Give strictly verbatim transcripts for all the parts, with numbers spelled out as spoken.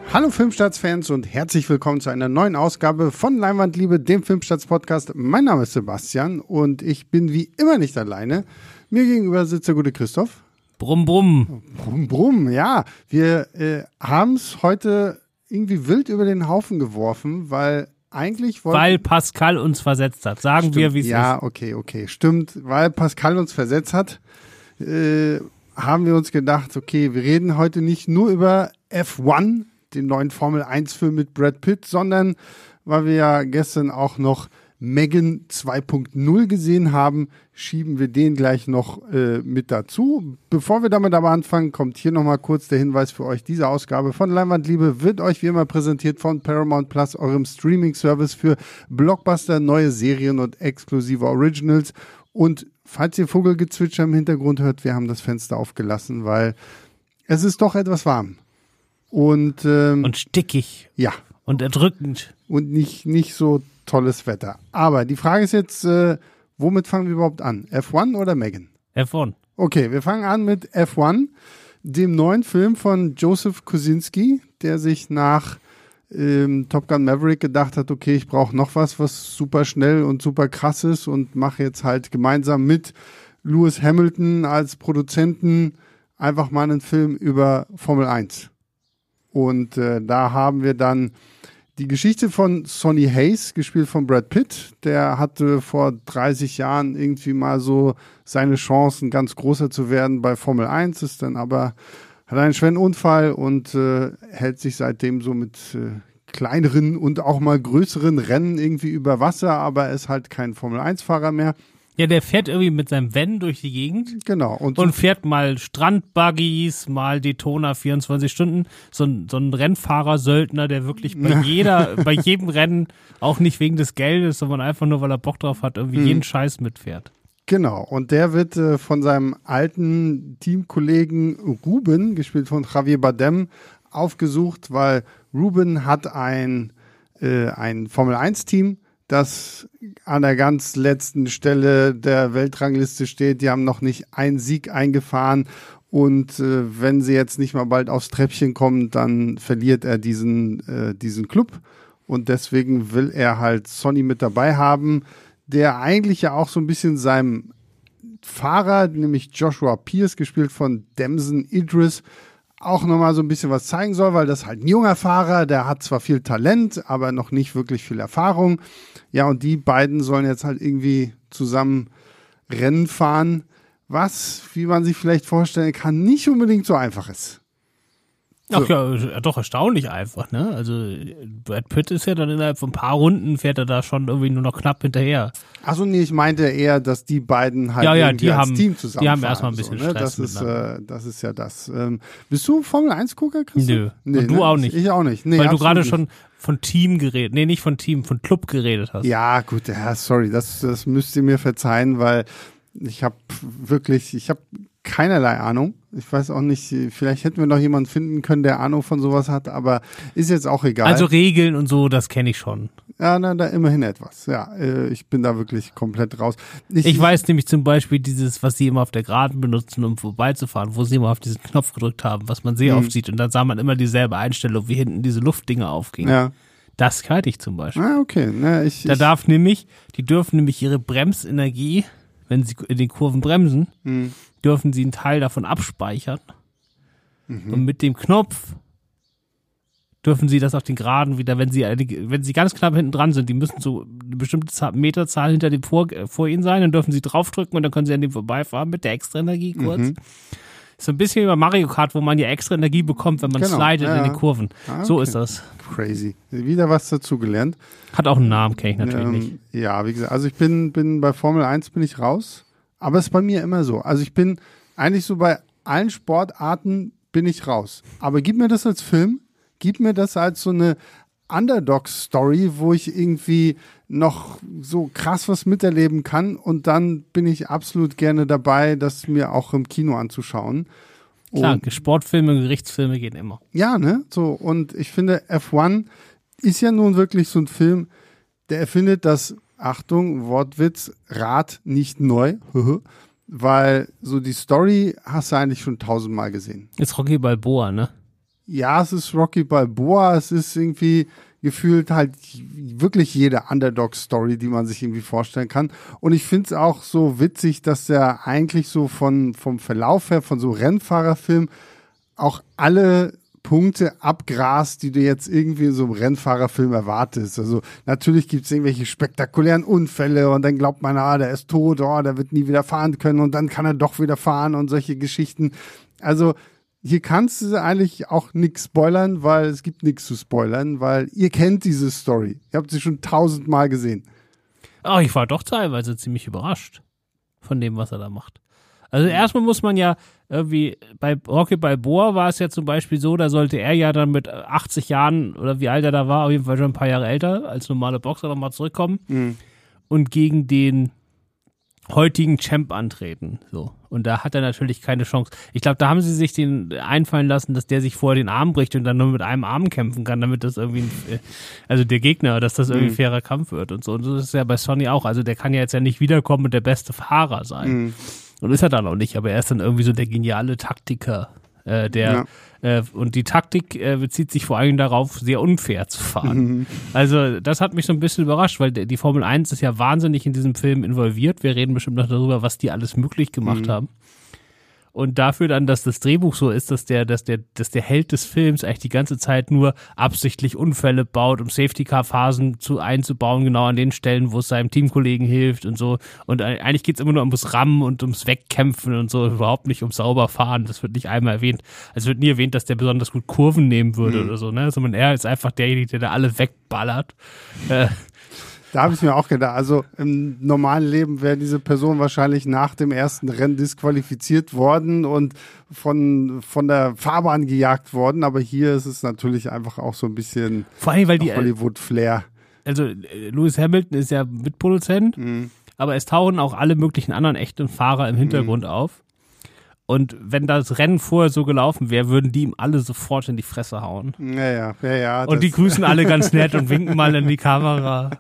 Hallo Filmstarts-Fans und herzlich willkommen zu einer neuen Ausgabe von Leinwandliebe, dem Filmstarts-Podcast. Mein Name ist Sebastian und ich bin wie immer nicht alleine. Mir gegenüber sitzt der gute Christoph. Brumm, brumm. Brumm, brumm, ja. Wir äh, haben es heute irgendwie wild über den Haufen geworfen, weil eigentlich wollten... Weil Pascal uns versetzt hat. Sagen Stimmt, wir, wie es ja, ist. Ja, okay, okay. Stimmt, weil Pascal uns versetzt hat, äh, haben wir uns gedacht, okay, wir reden heute nicht nur über F eins, den neuen Formel eins Film mit Brad Pitt, sondern weil wir ja gestern auch noch Megan zwei Punkt null gesehen haben, schieben wir den gleich noch äh, mit dazu. Bevor wir damit aber anfangen, kommt hier nochmal kurz der Hinweis für euch. Diese Ausgabe von Leinwandliebe wird euch wie immer präsentiert von Paramount Plus, eurem Streaming-Service für Blockbuster, neue Serien und exklusive Originals. Und falls ihr Vogelgezwitscher im Hintergrund hört, wir haben das Fenster aufgelassen, weil es ist doch etwas warm. Und, ähm, und stickig. Ja. Und erdrückend. Und nicht, nicht so tolles Wetter. Aber die Frage ist jetzt, äh, womit fangen wir überhaupt an? F eins oder Megan? F eins. Okay, wir fangen an mit F eins, dem neuen Film von Joseph Kosinski, der sich nach ähm, Top Gun Maverick gedacht hat, okay, ich brauche noch was, was super schnell und super krass ist und mache jetzt halt gemeinsam mit Lewis Hamilton als Produzenten einfach mal einen Film über Formel eins. Und äh, da haben wir dann die Geschichte von Sonny Hayes, gespielt von Brad Pitt. Der hatte vor dreißig Jahren irgendwie mal so seine Chancen, ganz großer zu werden bei Formel eins, ist dann aber, hat einen schweren Unfall und äh, hält sich seitdem so mit äh, kleineren und auch mal größeren Rennen irgendwie über Wasser, aber ist halt kein Formel eins Fahrer mehr. Ja, der fährt irgendwie mit seinem Van durch die Gegend. Genau. Und, und fährt mal Strandbuggies, mal Daytona vierundzwanzig Stunden. So ein, so ein Rennfahrer-Söldner, der wirklich bei jeder, bei jedem Rennen, auch nicht wegen des Geldes, sondern einfach nur, weil er Bock drauf hat, irgendwie hm. jeden Scheiß mitfährt. Genau. Und der wird äh, von seinem alten Teamkollegen Ruben, gespielt von Javier Bardem, aufgesucht, weil Ruben hat ein, äh, ein Formel eins Team, das an der ganz letzten Stelle der Weltrangliste steht. Die haben noch nicht einen Sieg eingefahren und äh, wenn sie jetzt nicht mal bald aufs Treppchen kommen, dann verliert er diesen, äh, diesen Club und deswegen will er halt Sonny mit dabei haben, der eigentlich ja auch so ein bisschen seinem Fahrer, nämlich Joshua Pierce, gespielt von Damson Idris, auch nochmal so ein bisschen was zeigen soll, weil das halt ein junger Fahrer, der hat zwar viel Talent, aber noch nicht wirklich viel Erfahrung. Ja, und die beiden sollen jetzt halt irgendwie zusammen Rennen fahren, was, wie man sich vielleicht vorstellen kann, nicht unbedingt so einfach ist. So. Ach ja, doch erstaunlich einfach, ne? Also Brad Pitt ist ja dann innerhalb von ein paar Runden fährt er da schon irgendwie nur noch knapp hinterher. Achso, nee, ich meinte eher, dass die beiden halt ja, ja, irgendwie die als haben, Team zusammen Die haben fahren, erstmal ein bisschen so, ne? Stress das ist, äh, das ist ja das. Ähm, bist du Formel eins Gucker, Christoph? Nö, nee, und du ne? auch nicht. Ich auch nicht. Nee, weil du gerade nicht. schon von Team geredet, nee, nicht von Team, von Club geredet hast. Ja, gut, ja, sorry, das, das müsst ihr mir verzeihen, weil ich habe wirklich, ich habe keinerlei Ahnung. Ich weiß auch nicht, vielleicht hätten wir noch jemanden finden können, der Ahnung von sowas hat, aber ist jetzt auch egal. Also Regeln und so, das kenne ich schon. Ja, na, da immerhin etwas. Ja, äh, ich bin da wirklich komplett raus. Ich, ich weiß nämlich zum Beispiel dieses, was sie immer auf der Geraden benutzen, um vorbeizufahren, wo sie immer auf diesen Knopf gedrückt haben, was man sehr hm. oft sieht und dann sah man immer dieselbe Einstellung, wie hinten diese Luftdinger aufgingen. Ja. Das kannte ich zum Beispiel. Ah, okay. Na, ich, da ich, darf nämlich, die dürfen nämlich ihre Bremsenergie, wenn sie in den Kurven bremsen, hm. dürfen sie einen Teil davon abspeichern. Mhm. Und mit dem Knopf dürfen sie das auf den Geraden wieder, wenn sie wenn sie ganz knapp hinten dran sind, die müssen so eine bestimmte Meterzahl hinter dem vor, vor ihnen sein, dann dürfen sie draufdrücken und dann können sie an dem vorbeifahren mit der extra Energie kurz. Mhm. So ein bisschen wie bei Mario Kart, wo man ja extra Energie bekommt, wenn man genau. slidet ja, in den Kurven. Ah, okay. So ist das. Crazy. Wieder was dazugelernt. Hat auch einen Namen, kenne ich natürlich ähm, nicht. Ja, wie gesagt, also ich bin, bin bei Formel eins bin ich raus, aber es ist bei mir immer so. Also ich bin eigentlich so bei allen Sportarten bin ich raus. Aber gib mir das als Film, gib mir das als so eine Underdog-Story, wo ich irgendwie noch so krass was miterleben kann und dann bin ich absolut gerne dabei, das mir auch im Kino anzuschauen. Klar, und, Sportfilme, Gerichtsfilme gehen immer. Ja, ne? So, und ich finde, F eins ist ja nun wirklich so ein Film, der erfindet das, Achtung, Wortwitz, Rad nicht neu, weil so die Story hast du eigentlich schon tausendmal gesehen. Ist Rocky Balboa, ne? ja, es ist Rocky Balboa, es ist irgendwie gefühlt halt wirklich jede Underdog-Story, die man sich irgendwie vorstellen kann. Und ich finde es auch so witzig, dass der eigentlich so von vom Verlauf her, von so Rennfahrerfilm, auch alle Punkte abgrast, die du jetzt irgendwie in so einem Rennfahrerfilm erwartest. Also natürlich gibt es irgendwelche spektakulären Unfälle und dann glaubt man, ah, der ist tot, oh, der wird nie wieder fahren können und dann kann er doch wieder fahren und solche Geschichten. Also hier kannst du eigentlich auch nichts spoilern, weil es gibt nichts zu spoilern, weil ihr kennt diese Story. Ihr habt sie schon tausendmal gesehen. Oh, ich war doch teilweise ziemlich überrascht von dem, was er da macht. Also erstmal muss man ja irgendwie, bei Rocky Balboa war es ja zum Beispiel so, da sollte er ja dann mit achtzig Jahren oder wie alt er da war, auf jeden Fall schon ein paar Jahre älter, als normale Boxer nochmal zurückkommen mhm. und gegen den heutigen Champ antreten. So. Und da hat er natürlich keine Chance. Ich glaube, da haben sie sich den einfallen lassen, dass der sich vorher den Arm bricht und dann nur mit einem Arm kämpfen kann, damit das irgendwie, ein, also der Gegner, dass das irgendwie ein fairer Kampf wird und so. Und das ist ja bei Sonny auch. Also der kann ja jetzt ja nicht wiederkommen und der beste Fahrer sein. Mhm. Und ist er dann auch nicht, aber er ist dann irgendwie so der geniale Taktiker, äh, der ja. äh, und die Taktik äh, bezieht sich vor allem darauf, sehr unfair zu fahren. Mhm. Also das hat mich so ein bisschen überrascht, weil die Formel eins ist ja wahnsinnig in diesem Film involviert. Wir reden bestimmt noch darüber, was die alles möglich gemacht mhm. haben. Und dafür dann, dass das Drehbuch so ist, dass der, dass der, dass der Held des Films eigentlich die ganze Zeit nur absichtlich Unfälle baut, um Safety-Car-Phasen zu einzubauen, genau an den Stellen, wo es seinem Teamkollegen hilft und so. Und eigentlich geht's immer nur ums Rammen und ums Wegkämpfen und so, überhaupt nicht ums sauber fahren. Das wird nicht einmal erwähnt. Also es wird nie erwähnt, dass der besonders gut Kurven nehmen würde mhm. oder so, ne? Sondern er ist einfach derjenige, der da alle wegballert. Äh, Da habe ich mir auch gedacht, also im normalen Leben wäre diese Person wahrscheinlich nach dem ersten Rennen disqualifiziert worden und von, von der Fahrbahn gejagt worden, aber hier ist es natürlich einfach auch so ein bisschen vor allem, weil die Hollywood-Flair. Also Lewis Hamilton ist ja Mitproduzent, mhm. aber es tauchen auch alle möglichen anderen echten Fahrer im Hintergrund mhm. auf. Und wenn das Rennen vorher so gelaufen wäre, würden die ihm alle sofort in die Fresse hauen. Ja, ja, ja, ja. Und die grüßen alle ganz nett und winken mal in die Kamera.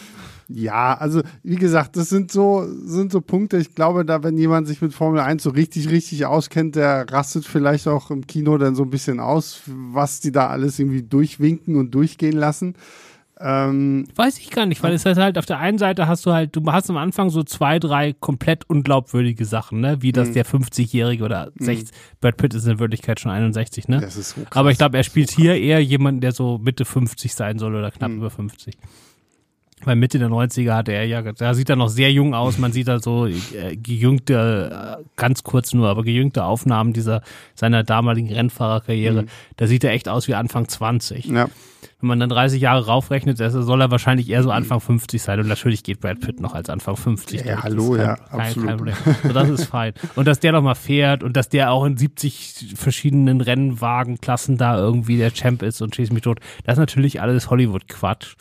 Ja, also wie gesagt, das sind so sind so Punkte, ich glaube, da wenn jemand sich mit Formel eins so richtig, richtig auskennt, der rastet vielleicht auch im Kino dann so ein bisschen aus, was die da alles irgendwie durchwinken und durchgehen lassen. Ähm, Weiß ich gar nicht, weil es heißt halt, auf der einen Seite hast du halt, du hast am Anfang so zwei, drei komplett unglaubwürdige Sachen, ne, wie dass mhm. der fünfzigjährige oder sechzig, mhm. Brad Pitt ist in Wirklichkeit schon einundsechzig, ne? Das ist so krass. Aber ich glaube, er spielt hier eher jemanden, der so Mitte fünfzig sein soll oder knapp mhm. über fünfzig. Weil Mitte der neunziger hatte er ja, da sieht er noch sehr jung aus, man sieht da so äh, gejüngte, äh, ganz kurz nur, aber gejüngte Aufnahmen dieser, seiner damaligen Rennfahrerkarriere, mhm. da sieht er echt aus wie Anfang zwanzig. Ja. Wenn man dann dreißig Jahre raufrechnet, soll er wahrscheinlich eher so Anfang fünfzig sein und natürlich geht Brad Pitt noch als Anfang fünfzig. Ja, ja hallo, kein, ja, kein, absolut. Kein Problem. So, das ist fein. Und dass der noch mal fährt und dass der auch in siebzig verschiedenen Rennwagenklassen da irgendwie der Champ ist und schießt mich tot, das ist natürlich alles Hollywood-Quatsch.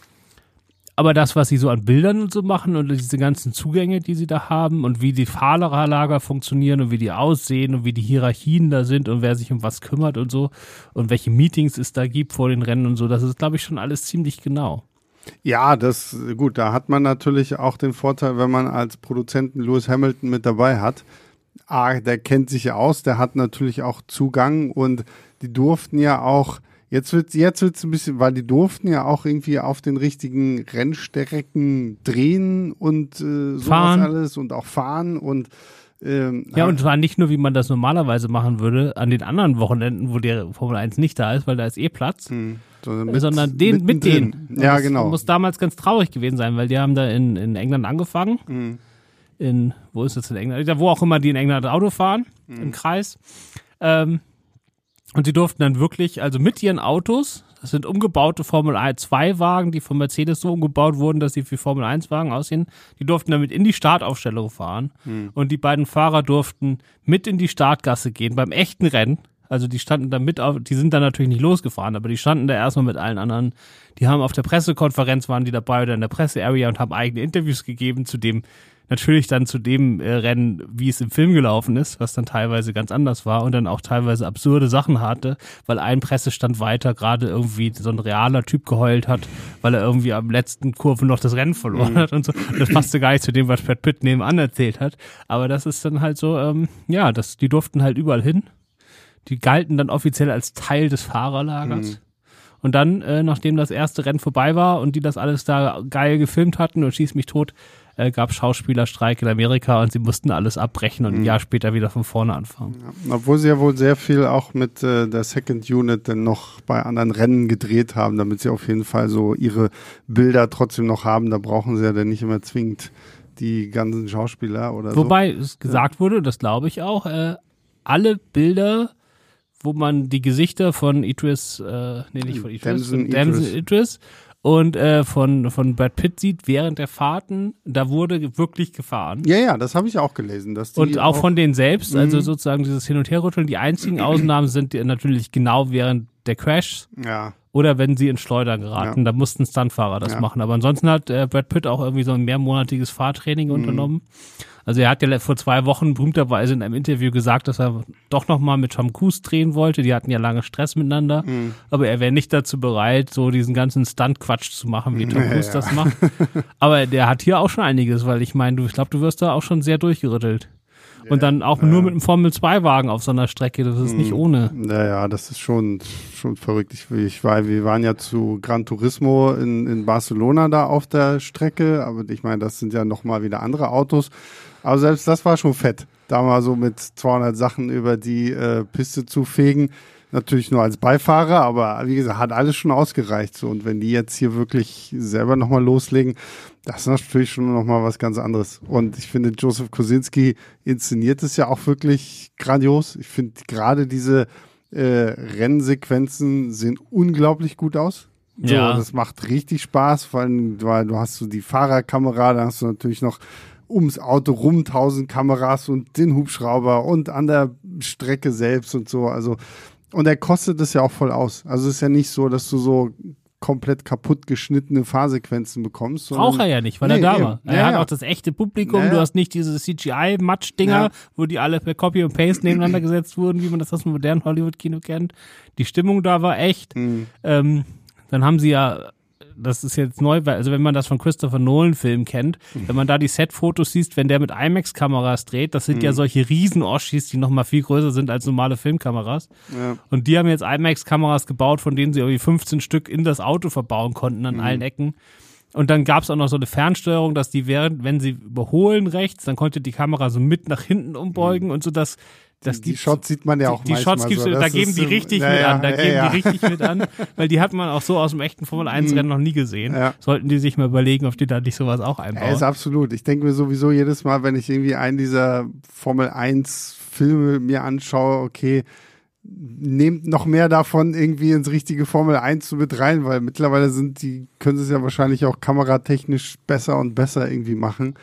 Aber das, was sie so an Bildern und so machen und diese ganzen Zugänge, die sie da haben und wie die Fahrerlager funktionieren und wie die aussehen und wie die Hierarchien da sind und wer sich um was kümmert und so und welche Meetings es da gibt vor den Rennen und so, das ist, glaube ich, schon alles ziemlich genau. Ja, das, gut, da hat man natürlich auch den Vorteil, wenn man als Produzenten Lewis Hamilton mit dabei hat. Ah, der kennt sich ja aus, der hat natürlich auch Zugang und die durften ja auch Jetzt wird jetzt wird's ein bisschen, weil die durften ja auch irgendwie auf den richtigen Rennstrecken drehen und äh, sowas fahren. alles und auch fahren und ähm, ja, und zwar nicht nur, wie man das normalerweise machen würde, an den anderen Wochenenden, wo der Formel eins nicht da ist, weil da ist eh Platz, hm, sondern, mit, sondern den, mit denen. Ja, das genau. Muss damals ganz traurig gewesen sein, weil die haben da in, in England angefangen. Hm. In, wo ist das in England? Wo auch immer die in England Auto fahren, hm. im Kreis. Ähm, Und sie durften dann wirklich, also mit ihren Autos, das sind umgebaute Formel zwei Wagen, die von Mercedes so umgebaut wurden, dass sie wie Formel eins Wagen aussehen, die durften damit in die Startaufstellung fahren. Hm. Und die beiden Fahrer durften mit in die Startgasse gehen, beim echten Rennen. Also die standen da mit auf, die sind dann natürlich nicht losgefahren, aber die standen da erstmal mit allen anderen. Die haben auf der Pressekonferenz, waren die dabei oder in der Presse-Area und haben eigene Interviews gegeben zu dem, natürlich dann zu dem äh, Rennen, wie es im Film gelaufen ist, was dann teilweise ganz anders war und dann auch teilweise absurde Sachen hatte, weil ein Pressestand weiter gerade irgendwie so ein realer Typ geheult hat, weil er irgendwie am letzten Kurve noch das Rennen verloren mhm. hat und so. Und das passte gar nicht zu dem, was Brad Pitt nebenan erzählt hat. Aber das ist dann halt so, ähm, ja, das, die durften halt überall hin. Die galten dann offiziell als Teil des Fahrerlagers. Mhm. Und dann, äh, nachdem das erste Rennen vorbei war und die das alles da geil gefilmt hatten und schieß mich tot, äh, gab es Schauspielerstreik in Amerika und sie mussten alles abbrechen und mhm. ein Jahr später wieder von vorne anfangen. Ja, obwohl sie ja wohl sehr viel auch mit äh, der Second Unit dann noch bei anderen Rennen gedreht haben, damit sie auf jeden Fall so ihre Bilder trotzdem noch haben. Da brauchen sie ja dann nicht immer zwingend die ganzen Schauspieler oder so. Wobei es gesagt ja. wurde, das glaube ich auch, äh, alle Bilder, wo man die Gesichter von Idris, äh, nee, nicht von Idris, von Damson Idris und äh, von, von Brad Pitt sieht während der Fahrten, da wurde wirklich gefahren. Ja, ja, das habe ich auch gelesen. Dass die und auch, auch von denen selbst, also sozusagen dieses Hin- und Herrütteln, die einzigen Ausnahmen sind die natürlich genau während der Crashs. Ja. Oder wenn sie in Schleudern geraten, ja. da mussten Stuntfahrer das ja. machen. Aber ansonsten hat äh, Brad Pitt auch irgendwie so ein mehrmonatiges Fahrtraining mhm. unternommen. Also er hat ja vor zwei Wochen berühmterweise in einem Interview gesagt, dass er doch nochmal mit Tom Cruise drehen wollte. Die hatten ja lange Stress miteinander. Mhm. Aber er wäre nicht dazu bereit, so diesen ganzen Stunt-Quatsch zu machen, wie Tom Cruise ja, das macht. Aber der hat hier auch schon einiges, weil ich meine, ich glaube, du wirst da auch schon sehr durchgerüttelt. Und dann auch ja. nur mit einem Formel zwei Wagen auf so einer Strecke, das ist nicht ohne. Naja, das ist schon, schon verrückt. Ich, ich war, wir waren ja zu Gran Turismo in, in Barcelona da auf der Strecke, aber ich meine, das sind ja nochmal wieder andere Autos. Aber selbst das war schon fett, da mal so mit zweihundert Sachen über die äh, Piste zu fegen. Natürlich nur als Beifahrer, aber wie gesagt, hat alles schon ausgereicht. So. Und wenn die jetzt hier wirklich selber nochmal loslegen, das ist natürlich schon nochmal was ganz anderes. Und ich finde, Joseph Kosinski inszeniert es ja auch wirklich grandios. Ich finde gerade diese äh, Rennsequenzen sehen unglaublich gut aus. So, ja. Das macht richtig Spaß, vor allem, weil du hast so die Fahrerkamera, da hast du natürlich noch ums Auto rum tausend Kameras und den Hubschrauber und an der Strecke selbst und so. Also, und er kostet es ja auch voll aus. Also es ist ja nicht so, dass du so komplett kaputt geschnittene Fahrsequenzen bekommst. Braucht er ja nicht, weil nee, er da war. Er ja, hat ja. auch das echte Publikum. Ja, ja. Du hast nicht diese C G I-Matsch-Dinger, ja. wo die alle per Copy und Paste nebeneinander gesetzt wurden, wie man das aus dem modernen Hollywood-Kino kennt. Die Stimmung da war echt. Mhm. Ähm, dann haben sie ja, das ist jetzt neu, also wenn man das von Christopher Nolan-Filmen kennt, mhm. wenn man da die Set-Fotos sieht, wenn der mit IMAX-Kameras dreht, das sind mhm. ja solche Riesen-Oschis, die nochmal viel größer sind als normale Filmkameras. Ja. Und die haben jetzt IMAX-Kameras gebaut, von denen sie irgendwie fünfzehn Stück in das Auto verbauen konnten an mhm. allen Ecken. Und dann gab es auch noch so eine Fernsteuerung, dass die während, wenn sie überholen rechts, dann konnte die Kamera so mit nach hinten umbeugen mhm. und so, dass Das die Shots sieht man ja auch die, die Shots gibt's, so. Da geben die richtig ja, mit ja, an, da ja, geben ja. die richtig mit an, weil die hat man auch so aus dem echten Formel eins Rennen noch nie gesehen. Ja. Sollten die sich mal überlegen, ob die da nicht sowas auch einbauen. Ja, ist absolut. Ich denke mir sowieso jedes Mal, wenn ich irgendwie einen dieser Formel eins Filme mir anschaue, okay, nehmt noch mehr davon irgendwie ins richtige Formel eins mit rein, weil mittlerweile sind die, können sie es ja wahrscheinlich auch kameratechnisch besser und besser irgendwie machen.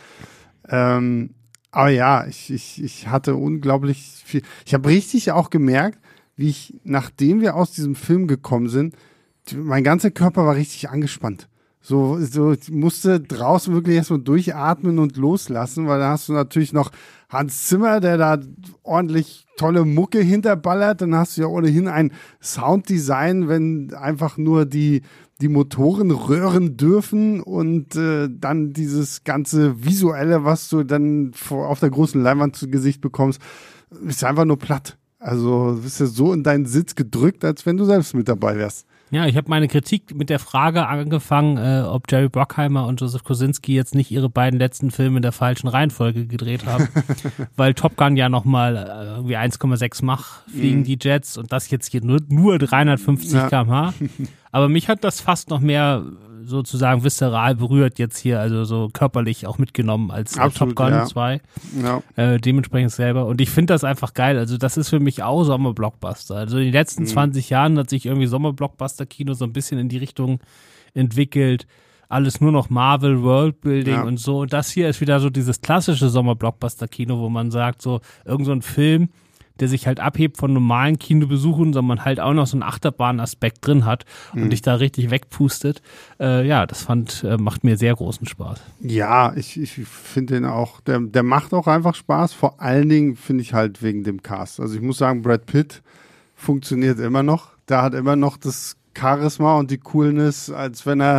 Ähm, Aber ja, ich, ich, ich hatte unglaublich viel. Ich habe richtig auch gemerkt, wie ich, nachdem wir aus diesem Film gekommen sind, mein ganzer Körper war richtig angespannt. So, so ich musste draußen wirklich erstmal durchatmen und loslassen, weil da hast du natürlich noch Hans Zimmer, der da ordentlich tolle Mucke hinterballert. Dann hast du ja ohnehin ein Sounddesign, wenn einfach nur die die Motoren röhren dürfen und äh, dann dieses ganze Visuelle, was du dann vor, auf der großen Leinwand zu Gesicht bekommst, ist einfach nur platt. Also du bist ja so in deinen Sitz gedrückt, als wenn du selbst mit dabei wärst. Ja, ich habe meine Kritik mit der Frage angefangen, äh, ob Jerry Bruckheimer und Joseph Kosinski jetzt nicht ihre beiden letzten Filme in der falschen Reihenfolge gedreht haben, weil Top Gun ja nochmal äh, irgendwie eins Komma sechs Mach fliegen mm. die Jets und das jetzt hier nur, nur dreihundertfünfzig ja. Kilometer pro Stunde. Aber mich hat das fast noch mehr sozusagen visceral berührt jetzt hier, also so körperlich auch mitgenommen als Absolut, Top Gun ja. zwei. Ja. Äh, dementsprechend selber. Und ich finde das einfach geil. Also das ist für mich auch Sommerblockbuster. Also in den letzten mhm. zwanzig Jahren hat sich irgendwie Sommerblockbuster-Kino so ein bisschen in die Richtung entwickelt. Alles nur noch Marvel, Worldbuilding ja. und so. Und das hier ist wieder so dieses klassische Sommerblockbuster-Kino, wo man sagt, so irgend so ein Film, der sich halt abhebt von normalen Kinobesuchen, sondern halt auch noch so einen Achterbahn-Aspekt drin hat und mhm. dich da richtig wegpustet. Äh, ja, das fand, äh, macht mir sehr großen Spaß. Ja, ich, ich finde den auch, der, der macht auch einfach Spaß. Vor allen Dingen finde ich halt wegen dem Cast. Also ich muss sagen, Brad Pitt funktioniert immer noch. Der hat immer noch das Charisma und die Coolness, als wenn er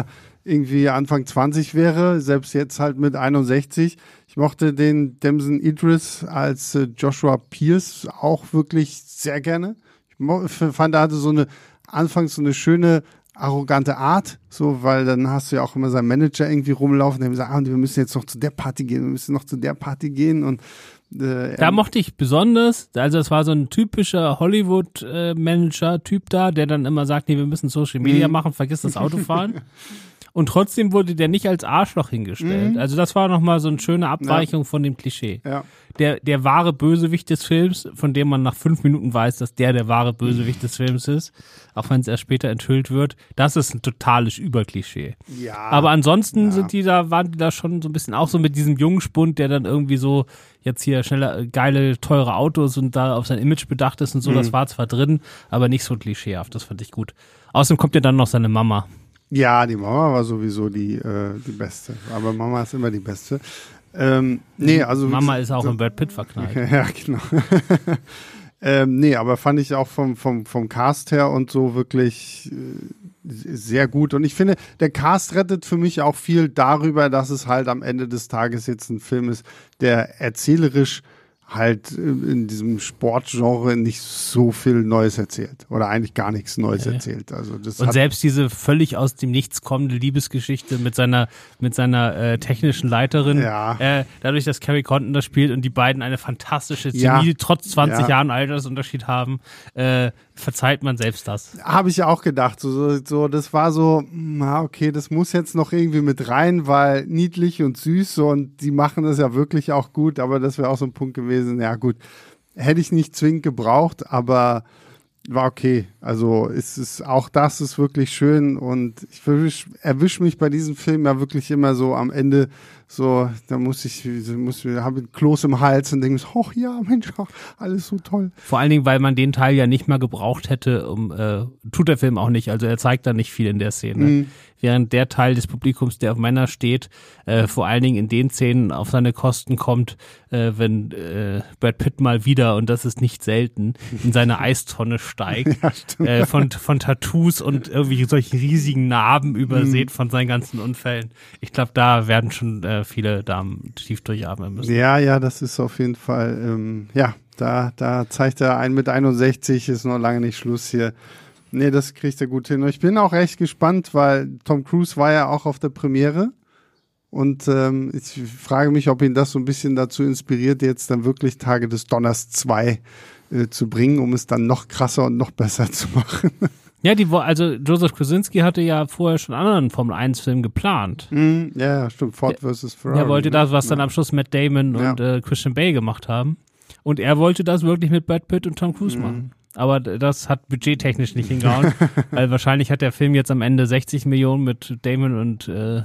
irgendwie Anfang zwanzig wäre, selbst jetzt halt mit einundsechzig. Ich mochte den Damson Idris als äh, Joshua Pierce auch wirklich sehr gerne. Ich mo- fand, er hatte so eine, anfangs so eine schöne, arrogante Art, so, weil dann hast du ja auch immer seinen Manager irgendwie rumlaufen, der sagt, ah, wir müssen jetzt noch zu der Party gehen, wir müssen noch zu der Party gehen und äh, Da mochte ich besonders, also es war so ein typischer Hollywood-Manager-Typ da, der dann immer sagt, nee, wir müssen Social Media Mhm. machen, vergiss das Autofahren. Und trotzdem wurde der nicht als Arschloch hingestellt. Mhm. Also das war nochmal so eine schöne Abweichung von dem Klischee. ja. Der, der wahre Bösewicht des Films, von dem man nach fünf Minuten weiß, dass der der wahre Bösewicht des Films ist, auch wenn es erst später enthüllt wird, das ist ein totales Überklischee. Ja. Aber ansonsten Ja. sind die da, waren die da schon so ein bisschen auch so mit diesem jungen Spund, der dann irgendwie so jetzt hier schneller, geile, teure Autos und da auf sein Image bedacht ist und so, Mhm. das war zwar drin, aber nicht so klischeehaft, das fand ich gut. Außerdem kommt ja dann noch seine Mama. Ja, die Mama war sowieso die, äh, die Beste. Aber Mama ist immer die Beste. Ähm, nee, also. Mama ist auch in Brad Pitt verknallt. Ja, genau. ähm, nee, aber fand ich auch vom, vom, vom Cast her und so wirklich äh, sehr gut. Und ich finde, der Cast rettet für mich auch viel darüber, dass es halt am Ende des Tages jetzt ein Film ist, der erzählerisch halt in diesem Sportgenre nicht so viel Neues erzählt. Oder eigentlich gar nichts Neues Okay. erzählt. Also das Und hat, selbst diese völlig aus dem Nichts kommende Liebesgeschichte mit seiner mit seiner äh, technischen Leiterin, Ja. äh, dadurch, dass Carrie Condon das spielt und die beiden eine fantastische Chemie, Ja. die trotz zwanzig Ja. Jahren Altersunterschied haben, äh, verzeiht man selbst das. habe ich ja auch gedacht. So, so, so, das war so, na okay, das muss jetzt noch irgendwie mit rein, weil niedlich und süß so, und die machen das ja wirklich auch gut, aber das wäre auch so ein Punkt gewesen. Ja gut, hätte ich nicht zwingend gebraucht, aber war okay. Also es ist auch das ist wirklich schön, und ich erwisch, erwisch mich bei diesem Film ja wirklich immer so am Ende so, da muss ich, muss, habe ein Kloß im Hals und denke so, oh ja, Mensch, ach, alles so toll. Vor allen Dingen, weil man den Teil ja nicht mal gebraucht hätte, um äh, tut der Film auch nicht, also er zeigt da nicht viel in der Szene. Mhm. Während der Teil des Publikums, der auf Männer steht, äh, vor allen Dingen in den Szenen auf seine Kosten kommt, äh, wenn äh, Brad Pitt mal wieder, und das ist nicht selten, in seine Eistonne steigt, Ja, stimmt. äh, von, von Tattoos und irgendwie solchen riesigen Narben übersät von seinen ganzen Unfällen. Ich glaube, da werden schon äh, viele Damen tief durchatmen müssen. Ja, ja, das ist auf jeden Fall, ähm, ja, da, da zeigt er ein mit einundsechzig, ist noch lange nicht Schluss hier. Nee, das kriegt er gut hin. Und ich bin auch echt gespannt, weil Tom Cruise war ja auch auf der Premiere. Und ähm, ich frage mich, ob ihn das so ein bisschen dazu inspiriert, jetzt dann wirklich Tage des Donners zwei äh, zu bringen, um es dann noch krasser und noch besser zu machen. Ja, die, wo- also Joseph Kosinski hatte ja vorher schon einen anderen Formel eins Film geplant. mm, ja, ja, stimmt. Ford versus Ferrari. Er wollte das, was dann ja. am Schluss Matt Damon Ja. und äh, Christian Bale gemacht haben. Und er wollte das wirklich mit Brad Pitt und Tom Cruise Mhm. machen. Aber d- das hat budgettechnisch nicht hingehauen, weil wahrscheinlich hat der Film jetzt am Ende sechzig Millionen mit Damon und äh,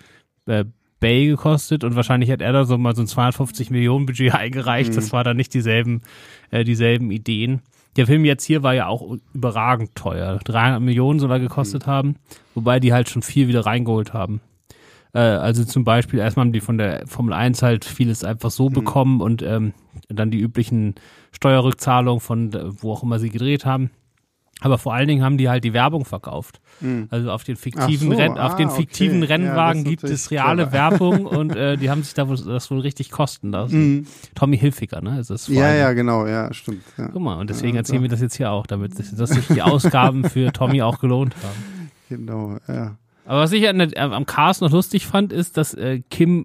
äh, Bale gekostet, und wahrscheinlich hat er da so mal so ein zweihundertfünfzig Millionen Budget eingereicht. Mhm. Das war dann nicht dieselben, äh, dieselben Ideen. Der Film jetzt hier war ja auch überragend teuer. dreihundert Millionen soll er gekostet Mhm. haben, wobei die halt schon viel wieder reingeholt haben. Äh, also zum Beispiel erstmal haben die von der Formel eins halt vieles einfach so Mhm. bekommen, und ähm, dann die üblichen Steuerrückzahlungen von äh, wo auch immer sie gedreht haben. Aber vor allen Dingen haben die halt die Werbung verkauft. Mhm. Also auf den fiktiven, Ach so, Renn, auf ah, den fiktiven okay. Rennwagen Ja, das ist gibt es natürlich reale clever. Werbung, und äh, die haben sich da wohl, das wohl richtig kosten lassen. Mhm. Tommy Hilfiger, ne? Ist das vor Ja, allem. ja, genau, ja, stimmt. Ja. Guck mal, und deswegen Ja, erzählen so. wir das jetzt hier auch, damit sich- dass sich die Ausgaben für Tommy auch gelohnt haben. Genau, ja. Aber was ich an der, am Cast noch lustig fand, ist, dass äh, Kim